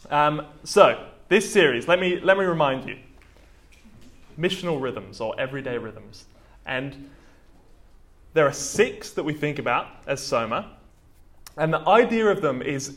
So, this series, let me remind you, missional rhythms or everyday rhythms. And there are 6 that we think about as Soma. And the idea of them is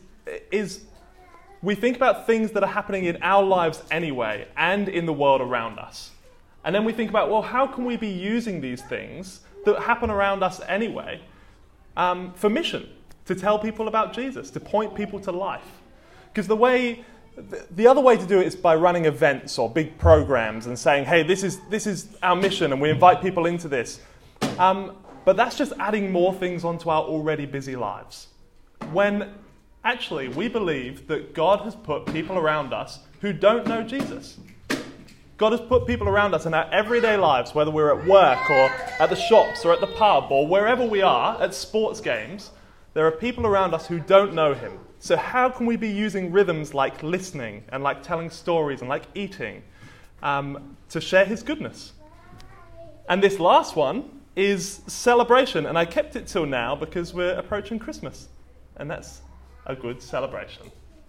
we think about things that are happening in our lives anyway and in the world around us. And then we think about, well, how can we be using these things that happen around us anyway for mission, to tell people about Jesus, to point people to life? Because the other way to do it is by running events or big programs and saying, hey, this is our mission and we invite people into this. But that's just adding more things onto our already busy lives. When actually we believe that God has put people around us who don't know Jesus. God has put people around us in our everyday lives, whether we're at work or at the shops or at the pub or wherever we are, at sports games. There are people around us who don't know him. So how can we be using rhythms like listening and like telling stories and like eating to share his goodness? And this last one is celebration. And I kept it till now because we're approaching Christmas. And that's a good celebration.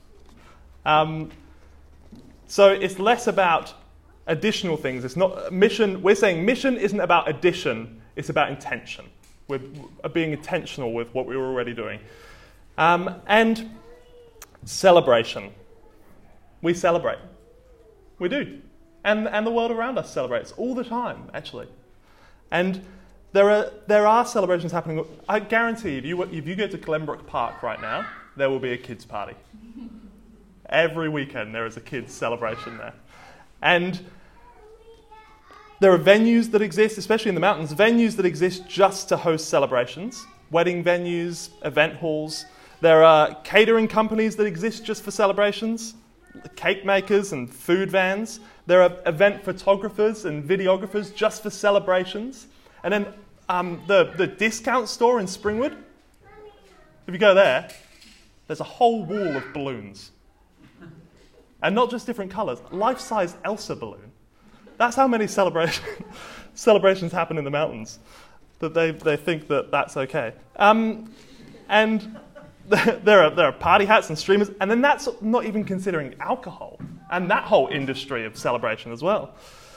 So it's less about additional things. It's not mission. We're saying mission isn't about addition. It's about intention. We're being intentional with what we were already doing. And celebration. We celebrate. We do. And the world around us celebrates all the time, actually. And there are celebrations happening. I guarantee if you go to Glenbrook Park right now, there will be a kids' party. Every weekend there is a kids' celebration there. And there are venues that exist, especially in the mountains, venues that exist just to host celebrations. Wedding venues, event halls. There are catering companies that exist just for celebrations. Cake makers and food vans. There are event photographers and videographers just for celebrations. And then the discount store in Springwood, if you go there, there's a whole wall of balloons. And not just different colours, life-size Elsa balloon. That's how many celebrations happen in the mountains, that they think that that's okay. And there are party hats and streamers, and then that's not even considering alcohol and that whole industry of celebration as well.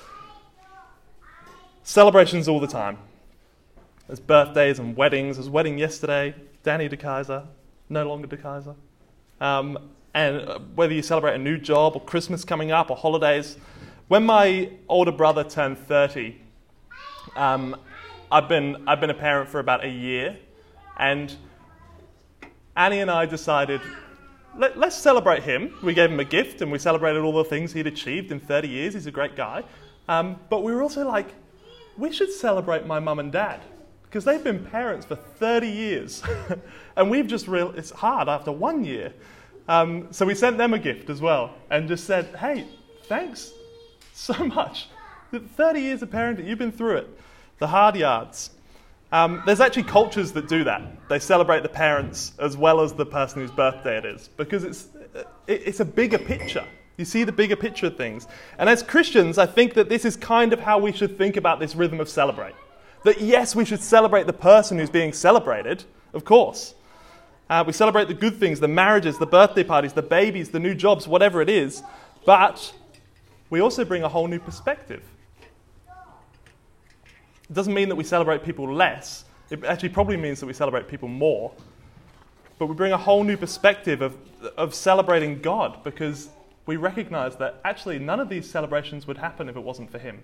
Celebrations all the time. There's birthdays and weddings. There was a wedding yesterday. Danny DeKaiser, no longer DeKaiser. And whether you celebrate a new job or Christmas coming up or holidays. When my older brother turned 30, I've been a parent for about a year, and Annie and I decided, let's celebrate him. We gave him a gift, and we celebrated all the things he'd achieved in 30 years. He's a great guy. But we were also like, we should celebrate my mum and dad, because they've been parents for 30 years. And we've just realized it's hard after 1 year. So we sent them a gift as well, and just said, hey, thanks so much. 30 years of parenting, you've been through it. The hard yards. There's actually cultures that do that. They celebrate the parents as well as the person whose birthday it is, because it's a bigger picture. You see the bigger picture of things. And as Christians, I think that this is kind of how we should think about this rhythm of celebrate. That yes, we should celebrate the person who's being celebrated, of course. We celebrate the good things, the marriages, the birthday parties, the babies, the new jobs, whatever it is. But we also bring a whole new perspective. It doesn't mean that we celebrate people less. It actually probably means that we celebrate people more. But we bring a whole new perspective of celebrating God, because we recognize that actually none of these celebrations would happen if it wasn't for him.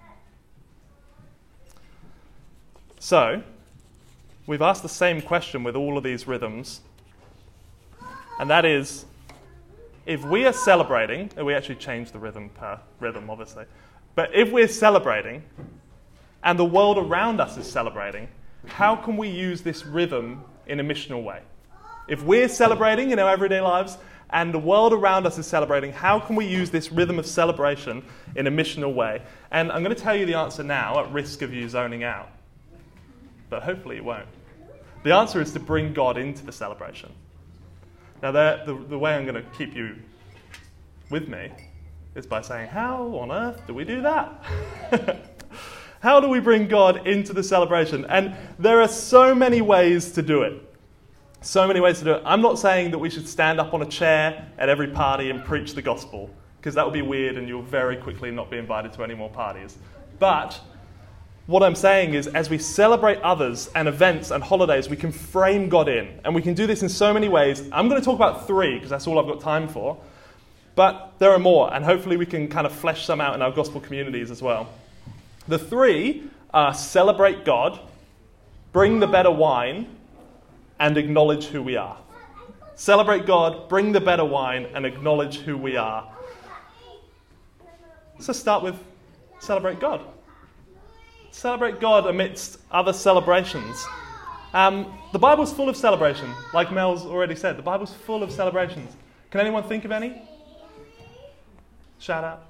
So, we've asked the same question with all of these rhythms, and that is, if we are celebrating, and we actually change the rhythm per rhythm, obviously, but if we're celebrating, and the world around us is celebrating, how can we use this rhythm in a missional way? If we're celebrating in our everyday lives, and the world around us is celebrating, how can we use this rhythm of celebration in a missional way? And I'm going to tell you the answer now, at risk of you zoning out. But hopefully it won't. The answer is to bring God into the celebration. Now, the way I'm going to keep you with me is by saying, how on earth do we do that? How do we bring God into the celebration? And there are so many ways to do it. So many ways to do it. I'm not saying that we should stand up on a chair at every party and preach the gospel, because that would be weird and you'll very quickly not be invited to any more parties. But what I'm saying is, as we celebrate others and events and holidays, we can frame God in. And we can do this in so many ways. I'm going to talk about 3, because that's all I've got time for. But there are more, and hopefully we can kind of flesh some out in our gospel communities as well. The 3 are celebrate God, bring the better wine, and acknowledge who we are. Celebrate God, bring the better wine, and acknowledge who we are. So start with celebrate God. Celebrate God amidst other celebrations. The Bible's full of celebration, like Mel's already said. The Bible's full of celebrations. Can anyone think of any? Shout out.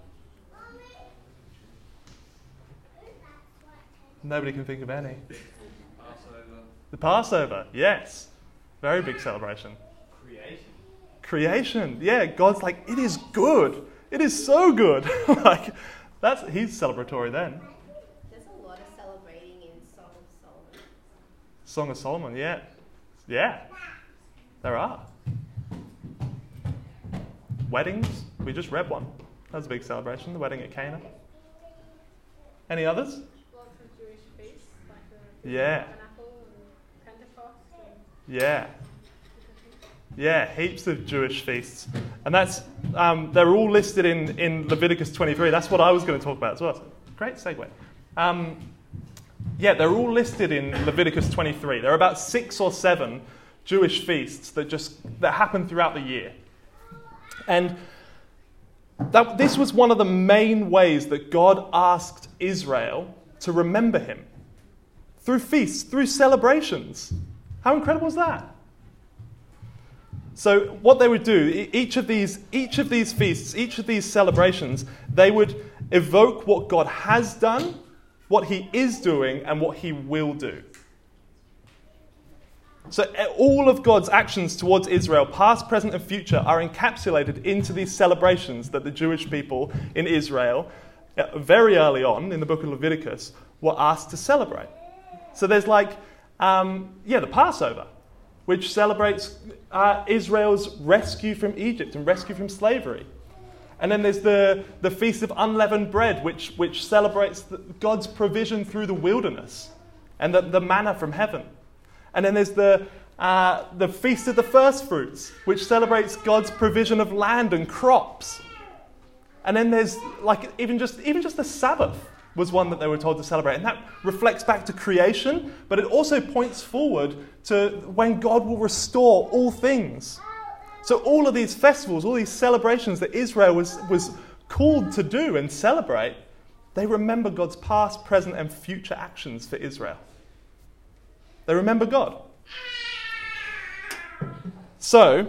Nobody can think of any. Passover. The Passover, yes. Very big celebration. Creation. Yeah, God's like, it is good. It is so good. He's celebratory then. There's a lot of celebrating in Song of Solomon. Song of Solomon, yeah. Yeah, there are. Weddings, we just read one. That was a big celebration, the wedding at Cana. Any others? Lots of Jewish feasts, like the Yeah. Tabernacle and Pentecost. Yeah. Yeah, heaps of Jewish feasts. And that's they're all listed in Leviticus 23. That's what I was going to talk about as well. So, great segue. They're all listed in Leviticus 23. There are about 6 or 7 Jewish feasts that happen throughout the year. And this was one of the main ways that God asked Israel to remember him. Through feasts, through celebrations. How incredible is that? So what they would do, each of these feasts, each of these celebrations, they would evoke what God has done, what he is doing, and what he will do. So all of God's actions towards Israel, past, present, and future, are encapsulated into these celebrations that the Jewish people in Israel, very early on in the book of Leviticus, were asked to celebrate. So there's the Passover, which celebrates Israel's rescue from Egypt and rescue from slavery. And then there's the Feast of Unleavened Bread, which celebrates God's provision through the wilderness and the manna from heaven. And then there's the Feast of the First Fruits, which celebrates God's provision of land and crops. And then there's even just the Sabbath was one that they were told to celebrate. And that reflects back to creation, but it also points forward to when God will restore all things. So all of these festivals, all these celebrations that Israel was called to do and celebrate, they remember God's past, present, and future actions for Israel. They remember God. So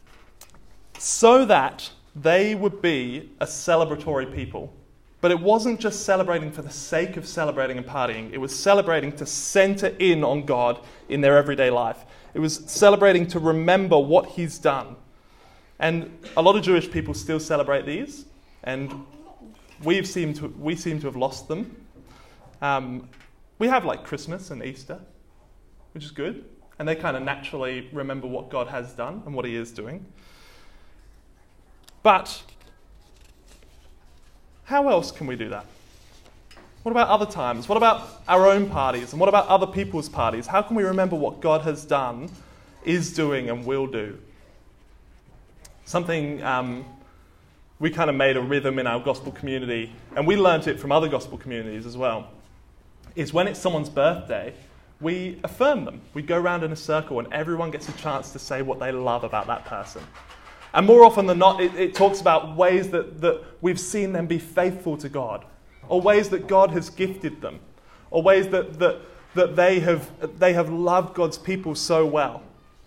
that they would be a celebratory people. But it wasn't just celebrating for the sake of celebrating and partying. It was celebrating to center in on God in their everyday life. It was celebrating to remember what he's done. And a lot of Jewish people still celebrate these, and we seem to have lost them. We have Christmas and Easter, which is good, and they kind of naturally remember what God has done and what he is doing. But how else can we do that? What about other times? What about our own parties? And what about other people's parties? How can we remember what God has done, is doing, and will do? Something we kind of made a rhythm in our gospel community, and we learnt it from other gospel communities as well, is when it's someone's birthday, we affirm them. We go around in a circle and everyone gets a chance to say what they love about that person. And more often than not, it talks about ways that we've seen them be faithful to God, or ways that God has gifted them, or ways that they have loved God's people so well.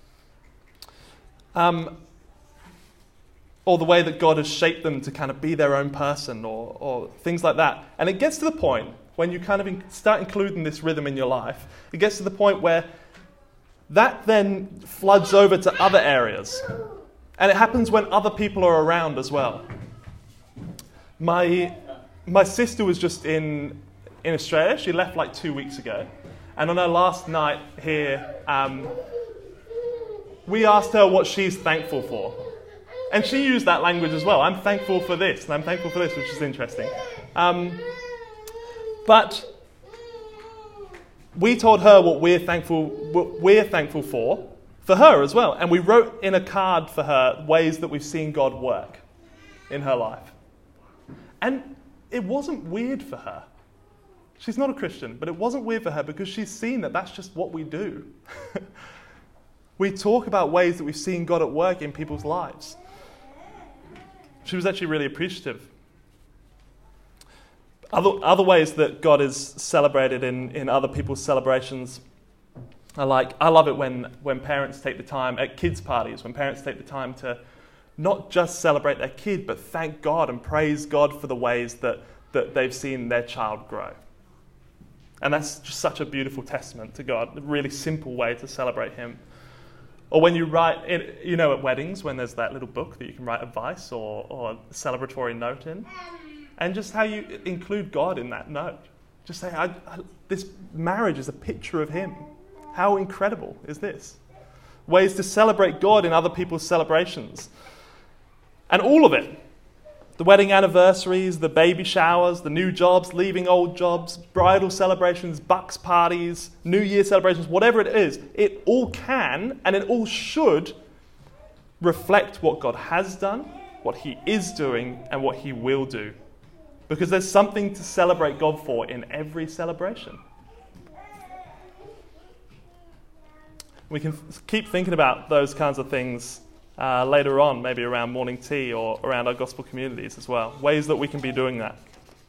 Or the way that God has shaped them to kind of be their own person, or things like that. And it gets to the point, when you kind of start including this rhythm in your life, it gets to the point where that then floods over to other areas. And it happens when other people are around as well. My sister was just in Australia. She left 2 weeks ago. And on her last night here, we asked her what she's thankful for. And she used that language as well. I'm thankful for this, and I'm thankful for this, which is interesting. But we told her what we're thankful for her as well. And we wrote in a card for her ways that we've seen God work in her life. And it wasn't weird for her. She's not a Christian, but it wasn't weird for her because she's seen that that's just what we do. We talk about ways that we've seen God at work in people's lives. She was actually really appreciative. Other ways that God is celebrated in other people's celebrations are like, I love it when parents take the time at kids' parties, when parents take the time to not just celebrate their kid, but thank God and praise God for the ways that they've seen their child grow. And that's just such a beautiful testament to God, a really simple way to celebrate him. Or when you write, at weddings, when there's that little book that you can write advice or a celebratory note in, and just how you include God in that note. Just say, this marriage is a picture of him. How incredible is this? Ways to celebrate God in other people's celebrations. And all of it, the wedding anniversaries, the baby showers, the new jobs, leaving old jobs, bridal celebrations, bucks parties, New Year celebrations, whatever it is, it all can and it all should reflect what God has done, what he is doing, and what he will do. Because there's something to celebrate God for in every celebration. We can keep thinking about those kinds of things later on, maybe around morning tea or around our gospel communities as well. Ways that we can be doing that.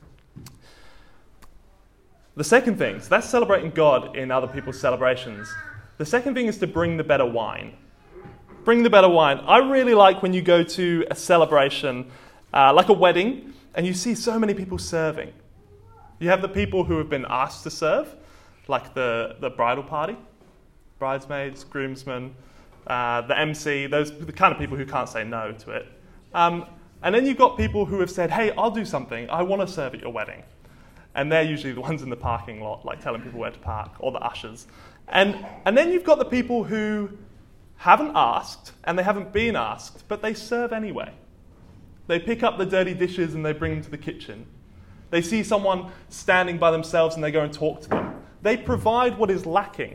The second thing, so that's celebrating God in other people's celebrations. The second thing is to bring the better wine. Bring the better wine. I really like when you go to a celebration, like a wedding, and you see so many people serving. You have the people who have been asked to serve, like the bridal party, bridesmaids, groomsmen, the MC, the kind of people who can't say no to it. And then you've got people who have said, hey, I'll do something. I want to serve at your wedding. And they're usually the ones in the parking lot, like telling people where to park, or the ushers. And then you've got the people who haven't asked, and they haven't been asked, but they serve anyway. They pick up the dirty dishes and they bring them to the kitchen. They see someone standing by themselves and they go and talk to them. They provide what is lacking.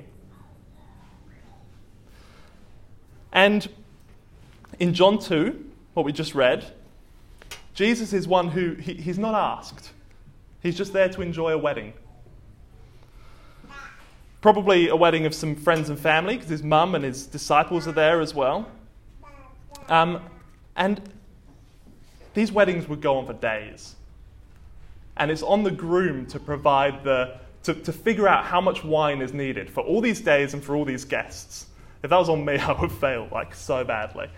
And in John 2, what we just read, Jesus is one who, he's not asked. He's just there to enjoy a wedding. Probably a wedding of some friends and family, because his mum and his disciples are there as well. And these weddings would go on for days. And it's on the groom to provide to figure out how much wine is needed for all these days and for all these guests. If that was on me, I would fail so badly.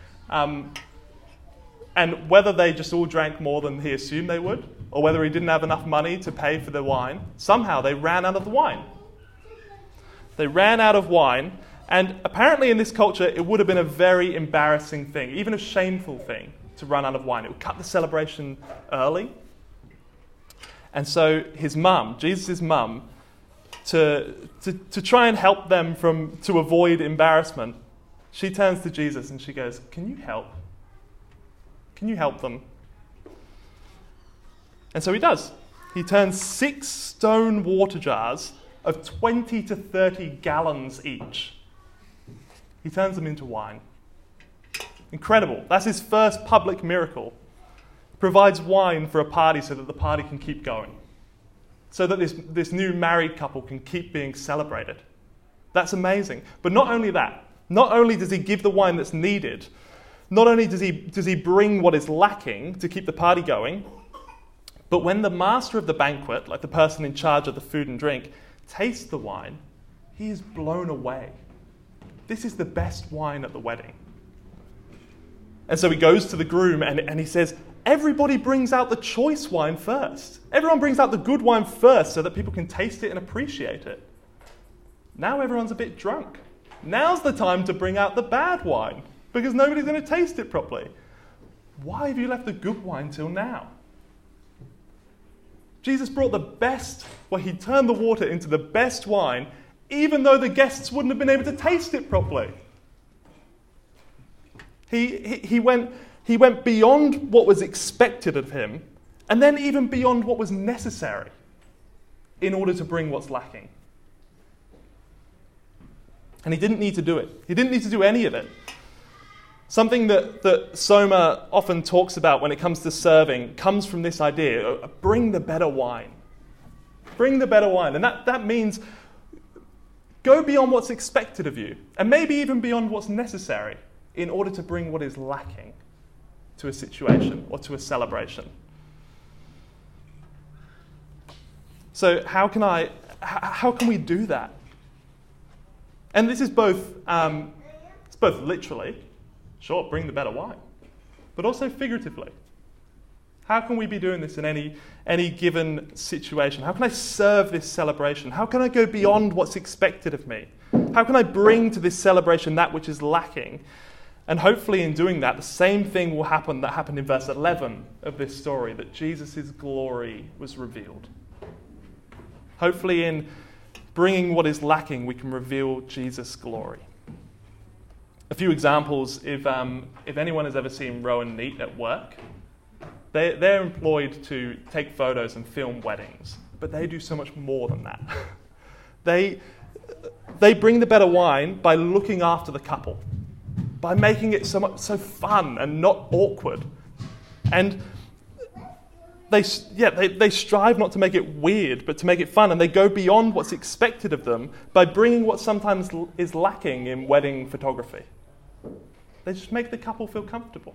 And whether they just all drank more than he assumed they would, or whether he didn't have enough money to pay for the wine, somehow they ran out of the wine. They ran out of wine, and apparently in this culture it would have been a very embarrassing thing, even a shameful thing, to run out of wine. It would cut the celebration early. And so his mum, Jesus' mum, to try and help them to avoid embarrassment, she turns to Jesus and she goes, can you help? Can you help them? And so he does. He turns 6 stone water jars of 20 to 30 gallons each. He turns them into wine. Incredible. That's his first public miracle. Provides wine for a party so that the party can keep going. So that this new married couple can keep being celebrated. That's amazing. But not only that, not only does he give the wine that's needed, not only does he bring what is lacking to keep the party going, but when the master of the banquet, like the person in charge of the food and drink, tastes the wine, he is blown away. This is the best wine at the wedding. And so he goes to the groom and he says, everybody brings out the choice wine first. Everyone brings out the good wine first so that people can taste it and appreciate it. Now everyone's a bit drunk. Now's the time to bring out the bad wine because nobody's going to taste it properly. Why have you left the good wine till now? Jesus brought the best, he turned the water into the best wine, even though the guests wouldn't have been able to taste it properly. He went beyond what was expected of him, and then even beyond what was necessary in order to bring what's lacking. And he didn't need to do it. He didn't need to do any of it. Something that Soma often talks about when it comes to serving comes from this idea of bring the better wine. Bring the better wine. And that means go beyond what's expected of you, and maybe even beyond what's necessary in order to bring what is lacking to a situation or to a celebration. So how can we do that? And this is both literally, sure, bring the better wine, but also figuratively. How can we be doing this in any given situation? How can I serve this celebration? How can I go beyond what's expected of me? How can I bring to this celebration that which is lacking? And hopefully in doing that, the same thing will happen that happened in verse 11 of this story, that Jesus' glory was revealed. Hopefully in bringing what is lacking, we can reveal Jesus' glory. A few examples, if anyone has ever seen Rowan Neat at work, they're employed to take photos and film weddings, but they do so much more than that. They bring the better wine by looking after the couple, by making it so fun and not awkward. And they strive not to make it weird, but to make it fun, and they go beyond what's expected of them by bringing what sometimes is lacking in wedding photography. They just make the couple feel comfortable.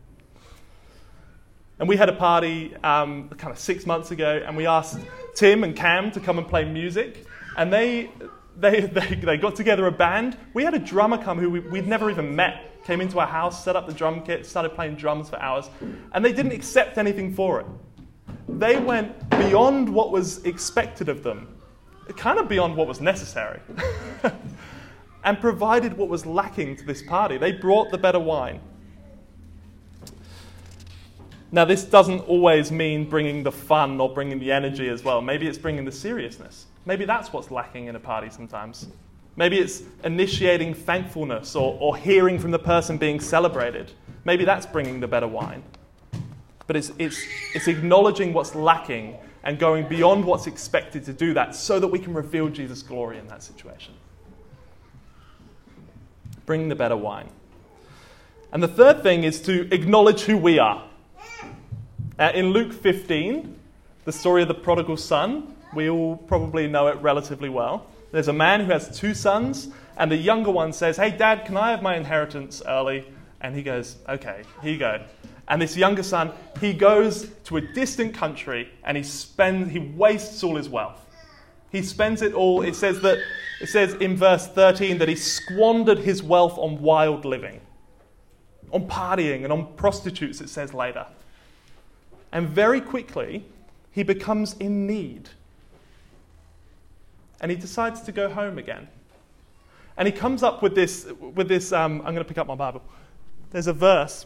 And we had a party kind of 6 months ago, and we asked Tim and Cam to come and play music, and they got together a band. We had a drummer come who we'd never even met, came into our house, set up the drum kit, started playing drums for hours, and they didn't accept anything for it. They went beyond what was expected of them, kind of beyond what was necessary, and provided what was lacking to this party. They brought the better wine. Now, this doesn't always mean bringing the fun or bringing the energy as well. Maybe it's bringing the seriousness. Maybe that's what's lacking in a party sometimes. Maybe it's initiating thankfulness or hearing from the person being celebrated. Maybe that's bringing the better wine. But it's acknowledging what's lacking and going beyond what's expected to do that so that we can reveal Jesus' glory in that situation. Bring the better wine. And the third thing is to acknowledge who we are. In Luke 15, the story of the prodigal son, we all probably know it relatively well. There's a man who has 2 sons, and the younger one says, "Hey, Dad, can I have my inheritance early?" And he goes, "Okay, here you go." And this younger son, he goes to a distant country, and he wastes all his wealth. He spends it all. It says in verse 13 that he squandered his wealth on wild living, on partying and on prostitutes, it says later. And very quickly, he becomes in need. And he decides to go home again. And he comes up with this. I'm going to pick up my Bible. There's a verse.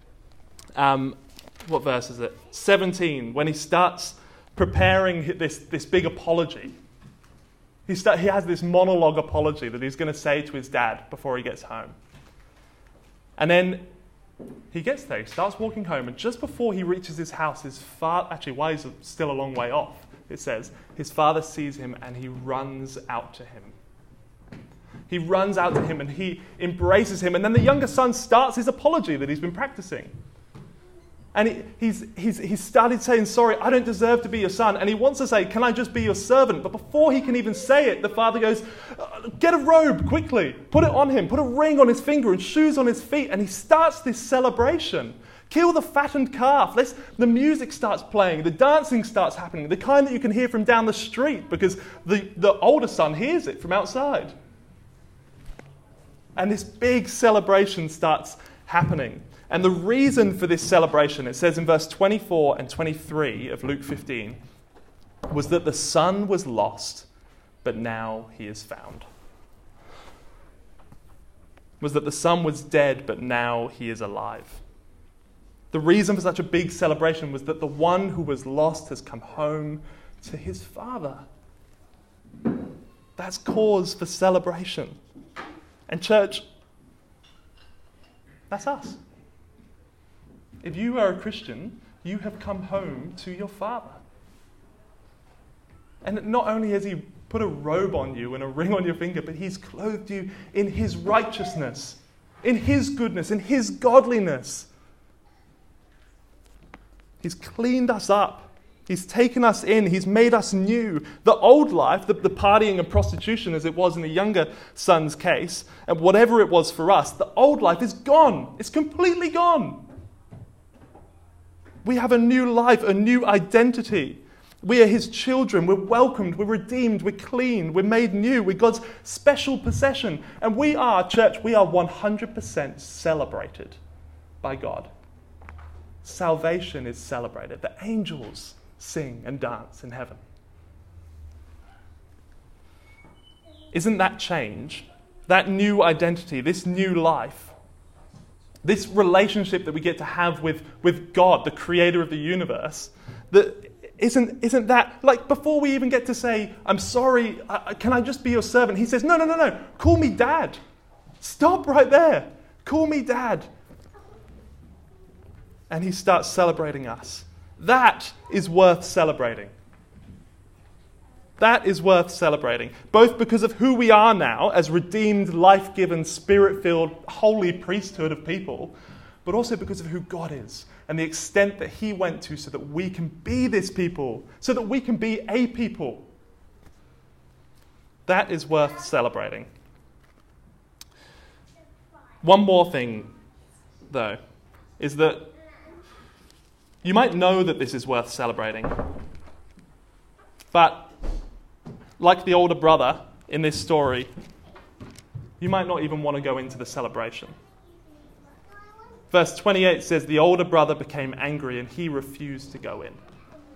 What verse is it? 17, when he starts preparing this big apology. He has this monologue apology that he's going to say to his dad before he gets home. And then he gets there, he starts walking home, and just before he reaches his house, while he's still a long way off, it says, his father sees him and he runs out to him. He runs out to him and he embraces him, and then the younger son starts his apology that he's been practicing. And he's started saying, "Sorry, I don't deserve to be your son." And he wants to say, "Can I just be your servant?" But before he can even say it, the father goes, "Get a robe quickly, put it on him, put a ring on his finger and shoes on his feet." And he starts this celebration. Kill the fattened calf. The music starts playing, the dancing starts happening, the kind that you can hear from down the street because the older son hears it from outside. And this big celebration starts happening. And the reason for this celebration, it says in verse 24 and 23 of Luke 15, was that the son was lost, but now he is found. Was that the son was dead, but now he is alive. The reason for such a big celebration was that the one who was lost has come home to his father. That's cause for celebration. And church, That's us. If you are a Christian, you have come home to your Father. And not only has he put a robe on you and a ring on your finger, but he's clothed you in his righteousness, in his goodness, in his godliness. He's cleaned us up. He's taken us in. He's made us new. The old life, the partying and prostitution as it was in the younger son's case, and whatever it was for us, the old life is gone. It's completely gone. We have a new life, a new identity. We are his children. We're welcomed. We're redeemed. We're clean. We're made new. We're God's special possession. And we are, church, we are 100% celebrated by God. Salvation is celebrated. The angels sing and dance in heaven. Isn't that change, that new identity, this new life, this relationship that we get to have with God, the creator of the universe, isn't that, like, before we even get to say, I'm sorry, can I just be your servant? He says, no, call me Dad. Stop right there. Call me Dad. And he starts celebrating us. That is worth celebrating. That is worth celebrating, both because of who we are now as redeemed, life-given, spirit-filled, holy priesthood of people, but also because of who God is and the extent that he went to so that we can be this people, so that we can be a people. That is worth celebrating. One more thing, though, is that you might know that this is worth celebrating, but like the older brother in this story, you might not even want to go into the celebration. Verse 28 says, the older brother became angry and he refused to go in.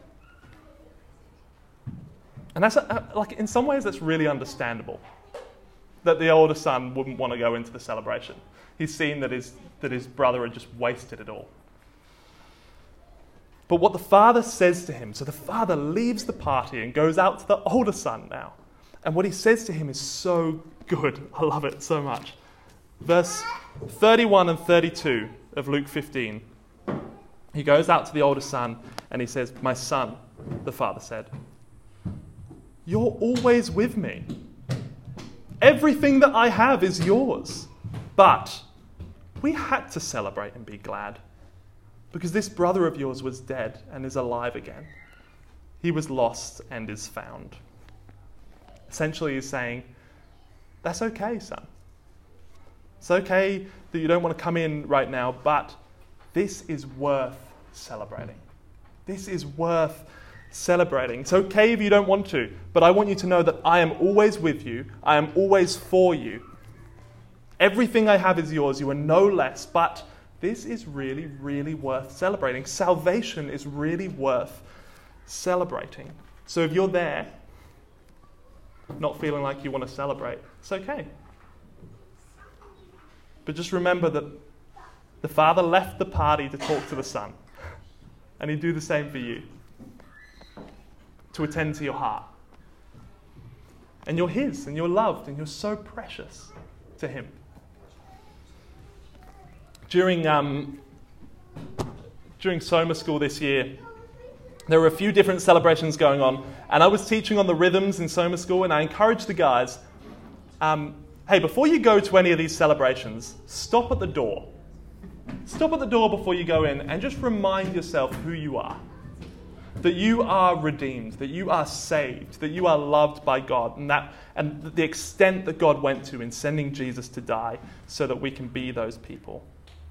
And that's, like, in some ways that's really understandable, that the older son wouldn't want to go into the celebration. He's seen that his brother had just wasted it all. But what the father says to him, so the father leaves the party and goes out to the older son now. And what he says to him is so good. I love it so much. Verse 31 and 32 of Luke 15. He goes out to the older son and he says, my son, the father said, you're always with me. Everything that I have is yours. But we had to celebrate and be glad, because this brother of yours was dead and is alive again. He was lost and is found. Essentially, he's saying, that's okay, son. It's okay that you don't want to come in right now, but this is worth celebrating. This is worth celebrating. It's okay if you don't want to, but I want you to know that I am always with you. I am always for you. Everything I have is yours. You are no less, but this is really, really worth celebrating. Salvation is really worth celebrating. So if you're there, not feeling like you want to celebrate, it's okay. But just remember that the father left the party to talk to the son. And he'd do the same for you. To attend to your heart. And you're his, and you're loved, and you're so precious to him. During Soma School this year, there were a few different celebrations going on, and I was teaching on the rhythms in Soma School, and I encouraged the guys, hey, before you go to any of these celebrations, stop at the door. Stop at the door before you go in, and just remind yourself who you are. That you are redeemed, that you are saved, that you are loved by God, and the extent that God went to in sending Jesus to die so that we can be those people.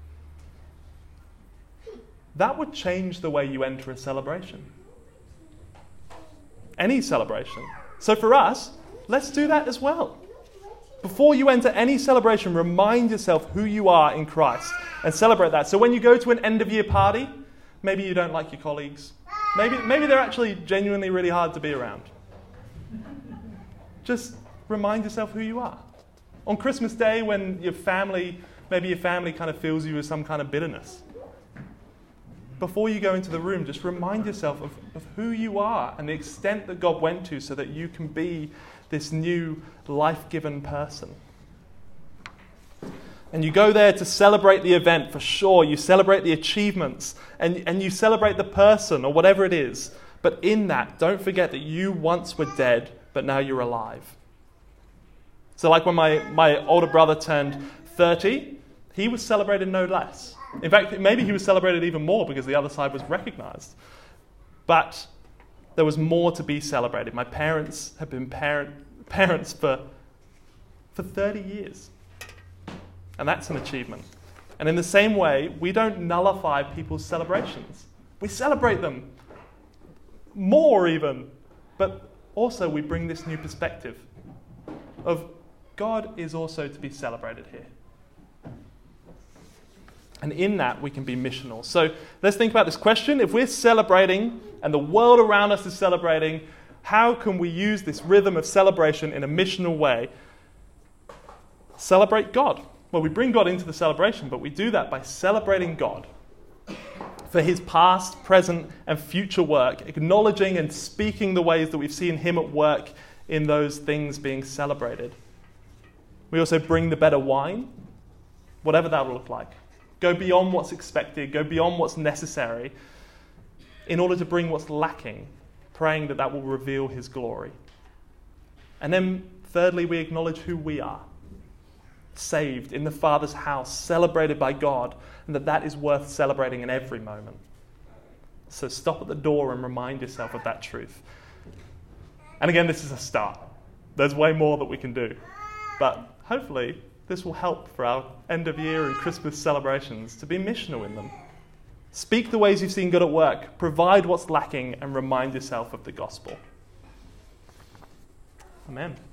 That would change the way you enter a celebration. Any celebration. So for us, let's do that as well. Before you enter any celebration, remind yourself who you are in Christ and celebrate that. So when you go to an end-of-year party, maybe you don't like your colleagues. Maybe they're actually genuinely really hard to be around. Just remind yourself who you are. On Christmas Day, when maybe your family kind of fills you with some kind of bitterness. Before you go into the room, just remind yourself of who you are and the extent that God went to so that you can be this new life-given person. And you go there to celebrate the event, for sure. You celebrate the achievements and you celebrate the person or whatever it is. But in that, don't forget that you once were dead, but now you're alive. So like when my older brother turned 30, he was celebrated no less. In fact, maybe he was celebrated even more because the other side was recognized. But there was more to be celebrated. My parents have been parents for 30 years. And that's an achievement. And in the same way, we don't nullify people's celebrations. We celebrate them more even. But also we bring this new perspective of God is also to be celebrated here. And in that, we can be missional. So let's think about this question. If we're celebrating and the world around us is celebrating, how can we use this rhythm of celebration in a missional way? Celebrate God. Well, we bring God into the celebration, but we do that by celebrating God for his past, present, and future work, acknowledging and speaking the ways that we've seen him at work in those things being celebrated. We also bring the better wine, whatever that will look like. Go beyond what's expected, go beyond what's necessary in order to bring what's lacking, praying that that will reveal his glory. And then thirdly, we acknowledge who we are. Saved in the Father's house, celebrated by God, and that is worth celebrating in every moment. So stop at the door and remind yourself of that truth. And again, this is a start. There's way more that we can do. But hopefully, this will help for our end of year and Christmas celebrations to be missional in them. Speak the ways you've seen God at work, provide what's lacking, and remind yourself of the gospel. Amen.